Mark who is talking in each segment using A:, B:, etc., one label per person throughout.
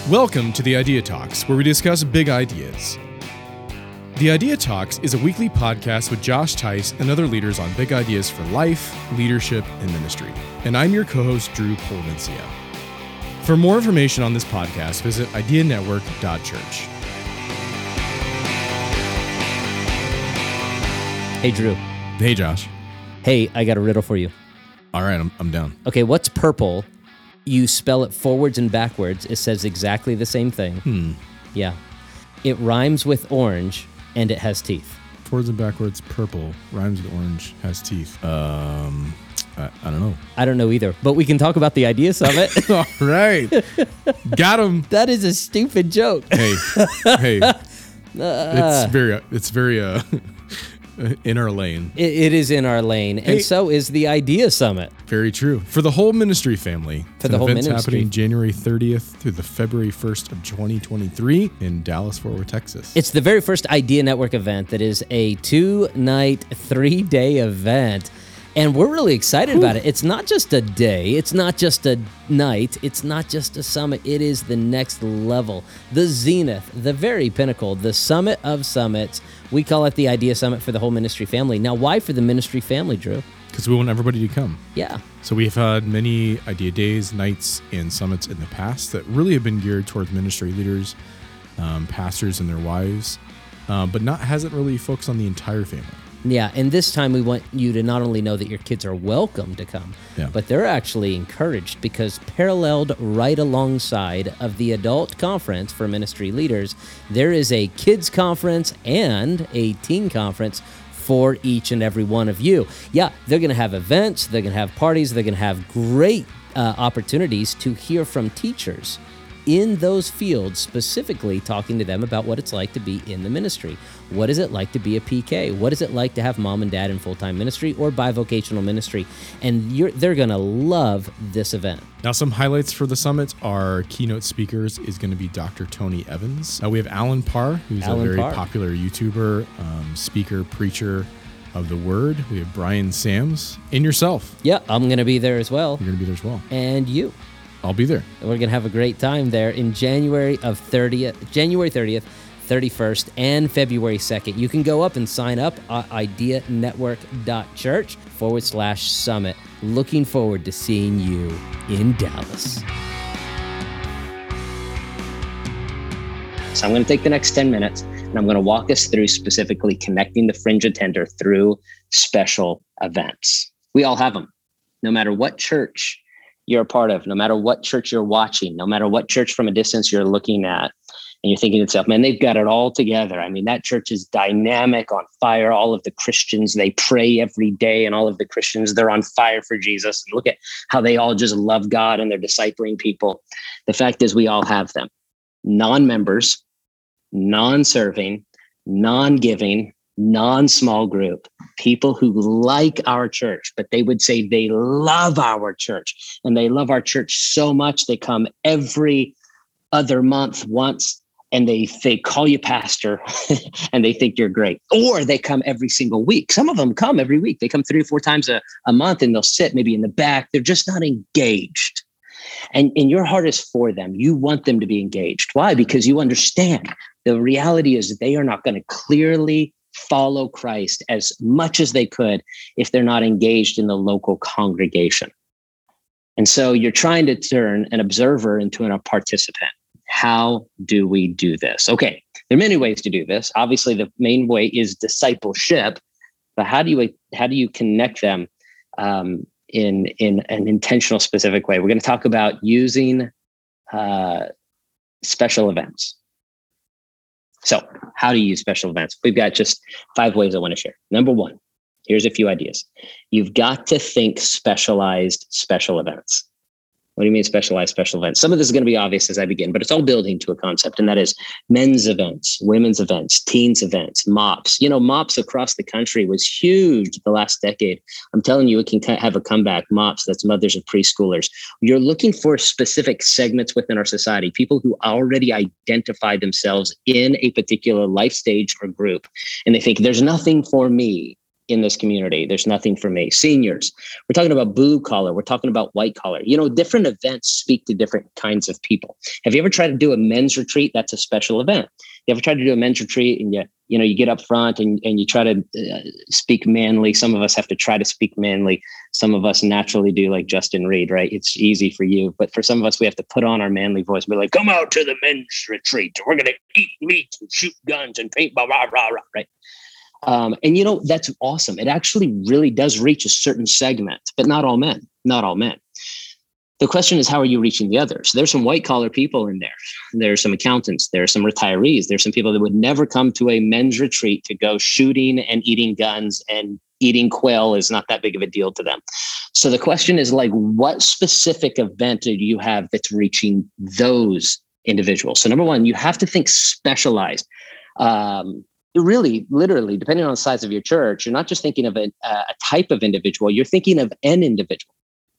A: Welcome to the Idea Talks, where we discuss big ideas. The Idea Talks is a weekly podcast with Josh Tice and other leaders on big ideas for life, leadership, and ministry. And I'm your co-host, Drew Polvencia. For more information on this podcast, visit ideanetwork.church.
B: Hey, Drew.
A: Hey, Josh.
B: Hey, I got a riddle for you.
A: All right, I'm down.
B: Okay, what's purple? You spell it forwards and backwards. It says exactly the same thing. Yeah. It rhymes with orange, and it has teeth.
A: Forwards and backwards, purple, rhymes with orange, has teeth. I don't know.
B: I don't know either, but we can talk about the Idea Summit.
A: All right. Got him.
B: That is a stupid joke.
A: Hey. It's very in our lane.
B: It is in our lane, and so is the Idea Summit.
A: Very true. For the whole ministry family.
B: For the whole ministry.
A: Event's happening January 30th through the February 1st of 2023 in Dallas-Fort Worth, Texas.
B: It's the very first Idea Network event that is a 2-night, 3-day event. And we're really excited about it. It's not just a day. It's not just a night. It's not just a summit. It is the next level, the zenith, the very pinnacle, the summit of summits. We call it the Idea Summit for the whole ministry family. Now, why for the ministry family, Drew?
A: Because we want everybody to come.
B: Yeah.
A: So we've had many Idea Days, nights, and summits in the past that really have been geared towards ministry leaders, pastors and their wives, but hasn't really focused on the entire family.
B: Yeah, and this time we want you to not only know that your kids are welcome to come, but they're actually encouraged, because paralleled right alongside of the adult conference for ministry leaders, there is a kids conference and a teen conference for each and every one of you. Yeah, they're going to have events, they're going to have parties, they're going to have great opportunities to hear from teachers in those fields, specifically talking to them about what it's like to be in the ministry. What is it like to be a PK? What is it like to have mom and dad in full-time ministry or bivocational ministry? And they're going to love this event.
A: Now, some highlights for the summit. Our keynote speakers is going to be Dr. Tony Evans. We have Alan Parr, who's a very popular YouTuber, speaker, preacher of the word. We have Brian Sams, and yourself.
B: Yeah, I'm going to be there as well.
A: You're going to be there as well.
B: And you.
A: I'll be there.
B: We're going to have a great time there in January 30th, 31st, and February 2nd. You can go up and sign up at ideanetwork.church/summit. Looking forward to seeing you in Dallas. So I'm going to take the next 10 minutes, and I'm going to walk us through specifically connecting the fringe attender through special events. We all have them, no matter what church you're a part of, no matter what church you're watching, no matter what church from a distance you're looking at, and you're thinking to yourself, man, they've got it all together. I mean, that church is dynamic, on fire. All of the Christians, they pray every day, and all of the Christians, they're on fire for Jesus. And look at how they all just love God and they're discipling people. The fact is, we all have them. Non-members, non-serving, non-giving, non-small group, people who like our church, but they would say they love our church, and they love our church so much they come every other month once, and they call you pastor and they think you're great. Or they come every single week. Some of them come every week. They come 3 or 4 times a month, and they'll sit maybe in the back. They're just not engaged. And your heart is for them. You want them to be engaged. Why? Because you understand the reality is that they are not going to clearly follow Christ as much as they could if they're not engaged in the local congregation. And so you're trying to turn an observer into a participant. How do we do this? Okay, there are many ways to do this. Obviously, the main way is discipleship, but how do you connect them in an intentional, specific way? We're going to talk about using special events. So how do you use special events? We've got just 5 ways I want to share. Number 1, here's a few ideas. You've got to think specialized special events. What do you mean specialized special events? Some of this is going to be obvious as I begin, but it's all building to a concept, and that is men's events, women's events, teens events, MOPS. You know, MOPS across the country was huge the last decade. I'm telling you, it can have a comeback. MOPS, that's mothers of preschoolers. You're looking for specific segments within our society, people who already identify themselves in a particular life stage or group, and they think there's nothing for me in this community. There's nothing for me. Seniors, we're talking about blue collar. We're talking about white collar. Different events speak to different kinds of people. Have you ever tried to do a men's retreat? That's a special event. You ever tried to do a men's retreat and you get up front and you try to speak manly? Some of us have to try to speak manly. Some of us naturally do, like Justin Reed, right? It's easy for you. But for some of us, we have to put on our manly voice. We're like, come out to the men's retreat. We're going to eat meat and shoot guns and paint, blah, blah, blah, blah, right? That's awesome. It actually really does reach a certain segment, but not all men. The question is, how are you reaching the others? There's some white collar people in there. There's some accountants. There's some retirees. There's some people that would never come to a men's retreat to go shooting and eating guns, and eating quail is not that big of a deal to them. So the question is, like, what specific event do you have that's reaching those individuals? So number one, you have to think specialized. Really, literally, depending on the size of your church, you're not just thinking of a type of individual, you're thinking of an individual.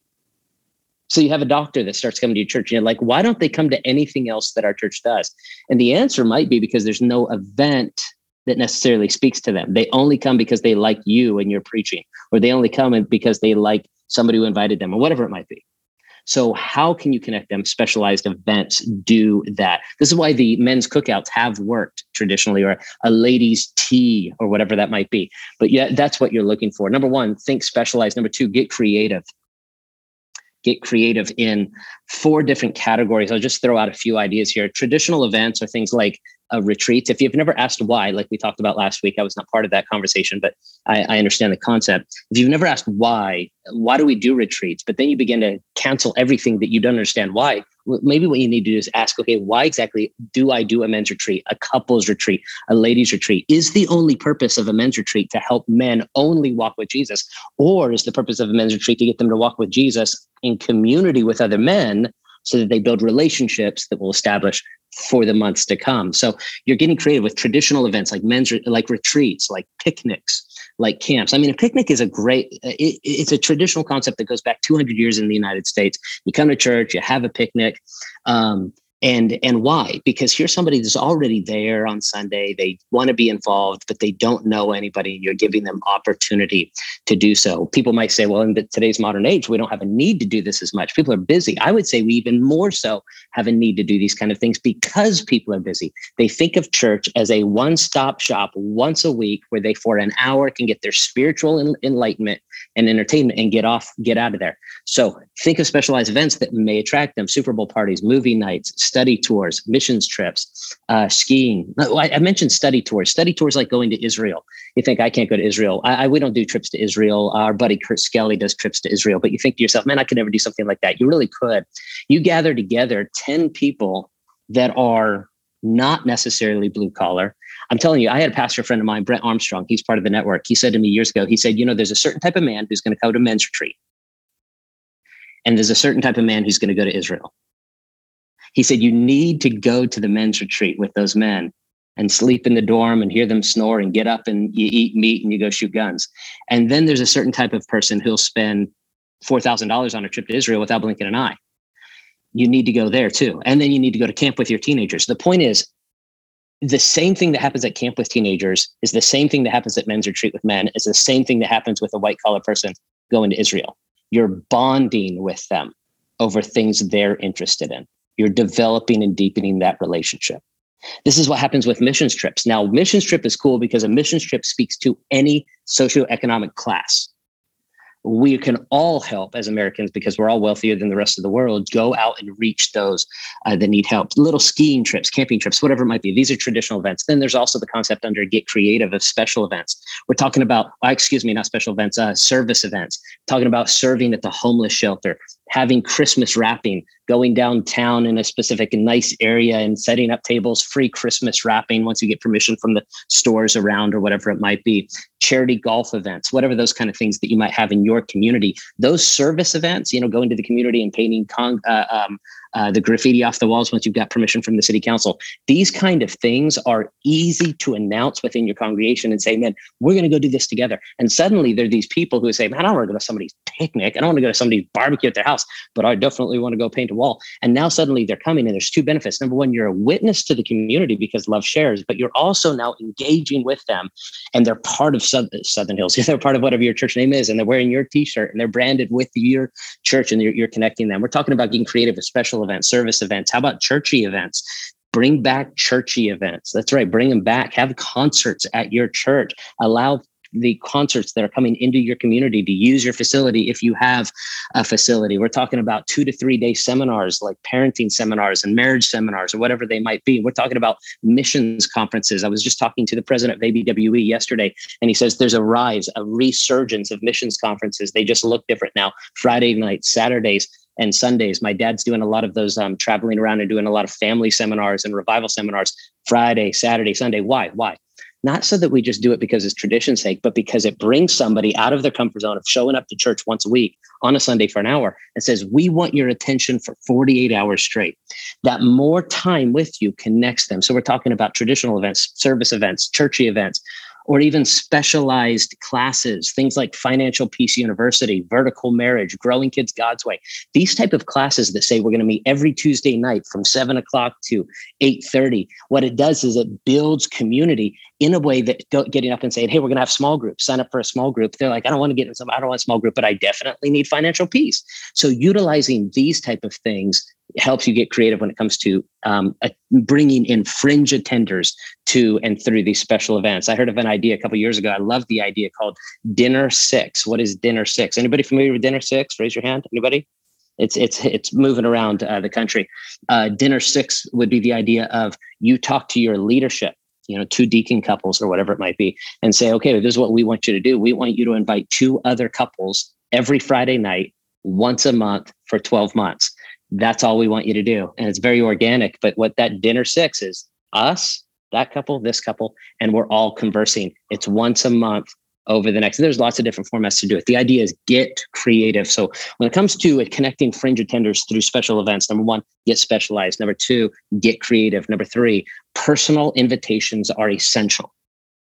B: So you have a doctor that starts coming to your church, and you're like, why don't they come to anything else that our church does? And the answer might be because there's no event that necessarily speaks to them. They only come because they like you and you're preaching, or they only come because they like somebody who invited them, or whatever it might be. So how can you connect them? Specialized events do that. This is why the men's cookouts have worked traditionally, or a ladies' tea, or whatever that might be. But yeah, that's what you're looking for. Number one, think specialized. Number two, get creative. Get creative in 4 different categories. I'll just throw out a few ideas here. Traditional events are things like retreats. If you've never asked why, like we talked about last week, I was not part of that conversation, but I understand the concept. If you've never asked why do we do retreats? But then you begin to cancel everything that you don't understand why. Maybe what you need to do is ask, okay, why exactly do I do a men's retreat, a couples retreat, a ladies retreat? Is the only purpose of a men's retreat to help men only walk with Jesus? Or is the purpose of a men's retreat to get them to walk with Jesus in community with other men, so that they build relationships that will establish for the months to come? So you're getting creative with traditional events like like retreats, like picnics, like camps. I mean, a picnic is it's a traditional concept that goes back 200 years in the United States. You come to church, you have a picnic. And why? Because here's somebody that's already there on Sunday. They want to be involved, but they don't know anybody, and you're giving them opportunity to do so. People might say, well, in today's modern age, we don't have a need to do this as much. People are busy. I would say we even more so have a need to do these kind of things because people are busy. They think of church as a one-stop shop once a week where they, for an hour, can get their spiritual enlightenment and entertainment and get out of there. So think of specialized events that may attract them: Super Bowl parties, movie nights, study tours, missions trips, skiing. I mentioned study tours. Study tours like going to Israel. You think, I can't go to Israel. We don't do trips to Israel. Our buddy Kurt Skelly does trips to Israel. But you think to yourself, man, I could never do something like that. You really could. You gather together 10 people that are not necessarily blue collar. I'm telling you, I had a pastor friend of mine, Brett Armstrong. He's part of the network. He said to me years ago, he said, there's a certain type of man who's going to go to men's retreat. And there's a certain type of man who's going to go to Israel. He said, you need to go to the men's retreat with those men and sleep in the dorm and hear them snore and get up and you eat meat and you go shoot guns. And then there's a certain type of person who'll spend $4,000 on a trip to Israel without blinking an eye. You need to go there too. And then you need to go to camp with your teenagers. The point is, the same thing that happens at camp with teenagers is the same thing that happens at men's retreat with men, is the same thing that happens with a white collar person going to Israel. You're bonding with them over things they're interested in. You're developing and deepening that relationship. This is what happens with missions trips. Now, missions trip is cool because a missions trip speaks to any socioeconomic class. We can all help as Americans, because we're all wealthier than the rest of the world, go out and reach those that need help. Little skiing trips, camping trips, whatever it might be. These are traditional events. Then there's also the concept under Get Creative of special events. We're talking about, not special events, service events, talking about serving at the homeless shelter, having Christmas wrapping, going downtown in a specific nice area and setting up tables, free Christmas wrapping once you get permission from the stores around or whatever it might be, charity golf events, whatever those kind of things that you might have in your community. Those service events, going to the community and painting the graffiti off the walls once you've got permission from the city council. These kind of things are easy to announce within your congregation and say, man, we're going to go do this together. And suddenly there are these people who say, man, I don't want to go to somebody's picnic. I don't want to go to somebody's barbecue at their house. house, but I definitely want to go paint a wall. And now suddenly they're coming, and there's two benefits. Number one, you're a witness to the community because love shares, but you're also now engaging with them, and they're part of Southern Hills. They're part of whatever your church name is, and they're wearing your t-shirt, and they're branded with your church, and you're connecting them. We're talking about getting creative with special events, service events. How about churchy events? Bring back churchy events. That's right. Bring them back. Have concerts at your church. Allow the concerts that are coming into your community to use your facility if you have a facility. We're talking about 2 to 3 day seminars like parenting seminars and marriage seminars or whatever they might be. We're talking about missions conferences. I was just talking to the president of ABWE yesterday, and he says there's a resurgence of missions conferences. They just look different now. Friday nights, Saturdays, and Sundays. My dad's doing a lot of those, traveling around and doing a lot of family seminars and revival seminars, Friday, Saturday, Sunday. Why? Not so that we just do it because it's tradition's sake, but because it brings somebody out of their comfort zone of showing up to church once a week on a Sunday for an hour and says, we want your attention for 48 hours straight. That more time with you connects them. So we're talking about traditional events, service events, churchy events, or even specialized classes, things like Financial Peace University, Vertical Marriage, Growing Kids God's Way. These type of classes that say we're going to meet every Tuesday night from 7 o'clock to 8:30. What it does is it builds community in a way that getting up and saying, hey, we're going to have small groups, sign up for a small group. They're like, I don't want a small group, but I definitely need financial peace. So utilizing these type of things helps you get creative when it comes to bringing in fringe attenders to and through these special events. I heard of an idea a couple of years ago. I love the idea called Dinner Six. What is Dinner Six? Anybody familiar with Dinner Six? Raise your hand. Anybody? It's moving around the country. Dinner Six would be the idea of you talk to your leadership, 2 deacon couples or whatever it might be, and say, okay, this is what we want you to do. We want you to invite 2 other couples every Friday night, once a month for 12 months. That's all we want you to do. And it's very organic. But what that Dinner Six is, us, that couple, this couple, and we're all conversing. It's once a month over the next. There's lots of different formats to do it. The idea is get creative. So when it comes to connecting fringe attenders through special events, number 1, get specialized. Number 2, get creative. Number 3, personal invitations are essential.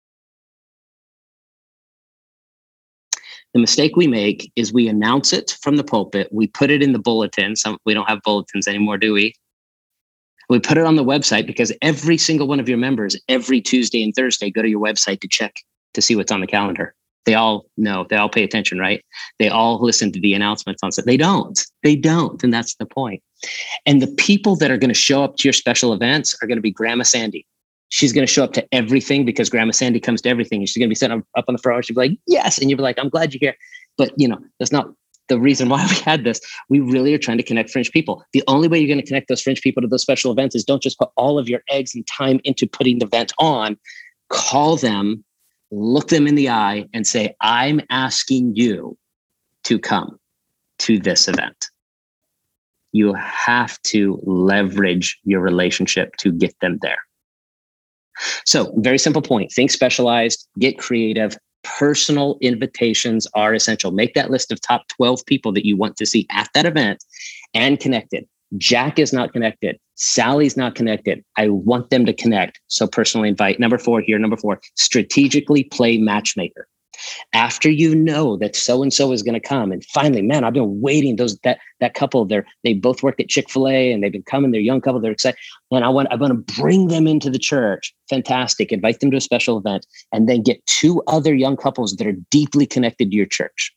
B: The mistake we make is we announce it from the pulpit. We put it in the bulletin. We don't have bulletins anymore, do we? We put it on the website because every single one of your members, every Tuesday and Thursday, go to your website to check to see what's on the calendar. They all know, they all pay attention, right? They all listen to the announcements on stuff. They don't. And that's the point. And the people that are going to show up to your special events are going to be Grandma Sandy. She's going to show up to everything because Grandma Sandy comes to everything. And she's going to be sitting up on the front row. She'll be like, yes. And you'll be like, I'm glad you're here. But, that's not the reason why we had this. We really are trying to connect fringe people. The only way you're going to connect those fringe people to those special events is don't just put all of your eggs and time into putting the event on. Call them, look them in the eye and say, I'm asking you to come to this event. You have to leverage your relationship to get them there. So very simple point. Think specialized, get creative. Personal invitations are essential. Make that list of top 12 people that you want to see at that event and connected. Jack is not connected. Sally's not connected. I want them to connect. So personally invite. Number 4, strategically play matchmaker. After you know that so-and-so is going to come, and finally, man, I've been waiting. That couple, they both work at Chick-fil-A and they've been coming. They're a young couple. They're excited. And I want to bring them into the church. Fantastic. Invite them to a special event and then get 2 other young couples that are deeply connected to your church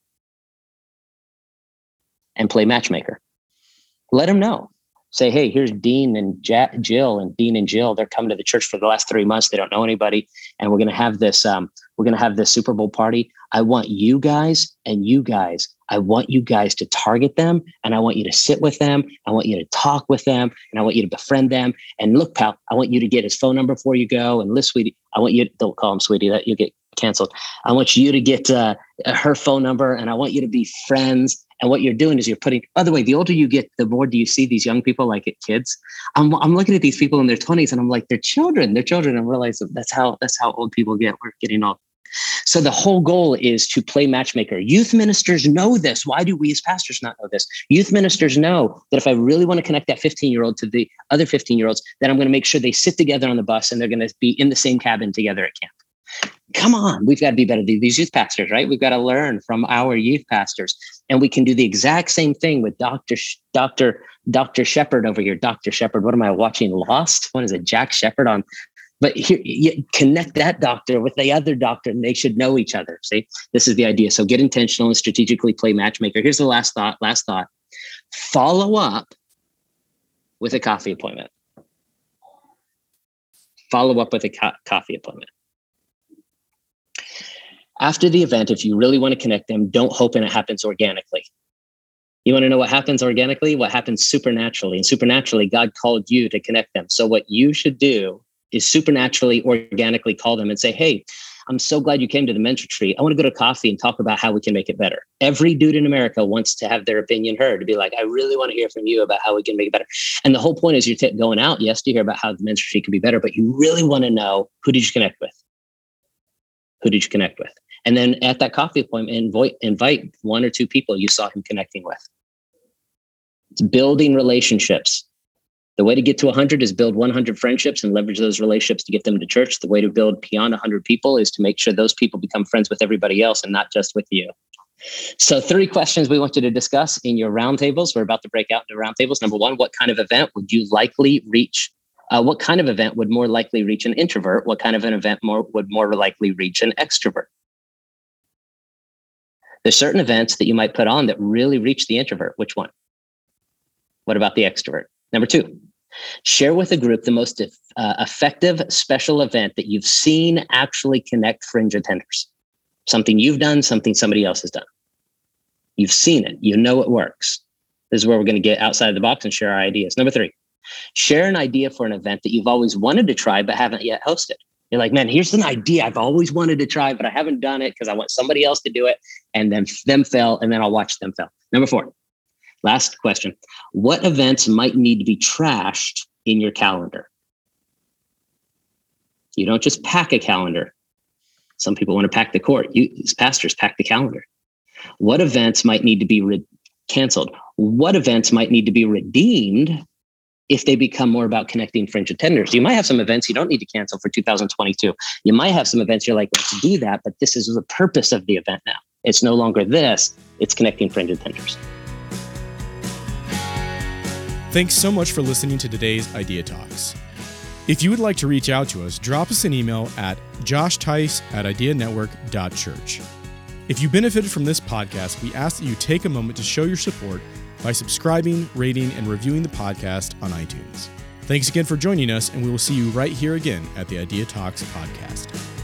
B: and play matchmaker. Let them know. Say, hey, here's Dean and Jill, and Dean and Jill, they're coming to the church for the last 3 months. They don't know anybody. And we're going to have this, Super Bowl party. I want you guys I want you guys to target them, and I want you to sit with them. I want you to talk with them, and I want you to befriend them. And look, pal, I want you to get his phone number before you go. And Liz, sweetie, don't call him sweetie, that you'll get canceled. I want you to get her phone number, and I want you to be friends. And what you're doing is you're putting, by the way, the older you get, the more do you see these young people like it kids. I'm looking at these people in their 20s and I'm like, they're children. And realize that that's how old people get. We're getting old. So the whole goal is to play matchmaker. Youth ministers know this. Why do we as pastors not know this? Youth ministers know that if I really want to connect that 15-year-old to the other 15-year-olds, then I'm going to make sure they sit together on the bus and they're going to be in the same cabin together at camp. Come on, we've got to be better. These youth pastors, right? We've got to learn from our youth pastors. And we can do the exact same thing with Dr. Shepherd over here. Dr. Shepherd, what am I watching? Lost? What is it? Jack Shepherd on? But here, you connect that doctor with the other doctor, and they should know each other. See, this is the idea. So get intentional and strategically play matchmaker. Here's the last thought. Follow up with a coffee appointment. Follow up with a coffee appointment. After the event, if you really want to connect them, don't hope and it happens organically. You want to know what happens organically? What happens supernaturally? And supernaturally, God called you to connect them. So what you should do is supernaturally, organically call them and say, hey, I'm so glad you came to the men's retreat. I want to go to coffee and talk about how we can make it better. Every dude in America wants to have their opinion heard, to be like, I really want to hear from you about how we can make it better. And the whole point is you're going out, yes, to hear about how the men's retreat can be better, but you really want to know, who did you connect with? Who did you connect with? And then at that coffee appointment, invite one or two people you saw him connecting with. It's building relationships. The way to get to 100 is build 100 friendships and leverage those relationships to get them to church. The way to build beyond 100 people is to make sure those people become friends with everybody else and not just with you. So 3 questions we want you to discuss in your roundtables. We're about to break out into roundtables. Number 1, what kind of event would you likely reach? What kind of event would more likely reach an introvert? What kind of an event would more likely reach an extrovert? There's certain events that you might put on that really reach the introvert. Which one? What about the extrovert? Number 2, share with a group the most effective special event that you've seen actually connect fringe attenders. Something you've done, something somebody else has done. You've seen it. You know it works. This is where we're going to get outside of the box and share our ideas. Number 3, share an idea for an event that you've always wanted to try but haven't yet hosted. You're like, man, here's an idea I've always wanted to try, but I haven't done it because I want somebody else to do it, and then them fail, and then I'll watch them fail. Number 4, last question. What events might need to be trashed in your calendar? You don't just pack a calendar. Some people want to pack the court. You, as pastors, pack the calendar. What events might need to be canceled? What events might need to be redeemed if they become more about connecting fringe attenders? You might have some events you don't need to cancel for 2022. You might have some events you're like, let's do that, but this is the purpose of the event now. It's no longer this, it's connecting fringe attenders.
A: Thanks so much for listening to today's Idea Talks. If you would like to reach out to us, drop us an email at joshtice@ideanetwork.church. If you benefited from this podcast, we ask that you take a moment to show your support by subscribing, rating, and reviewing the podcast on iTunes. Thanks again for joining us, and we will see you right here again at the Idea Talks podcast.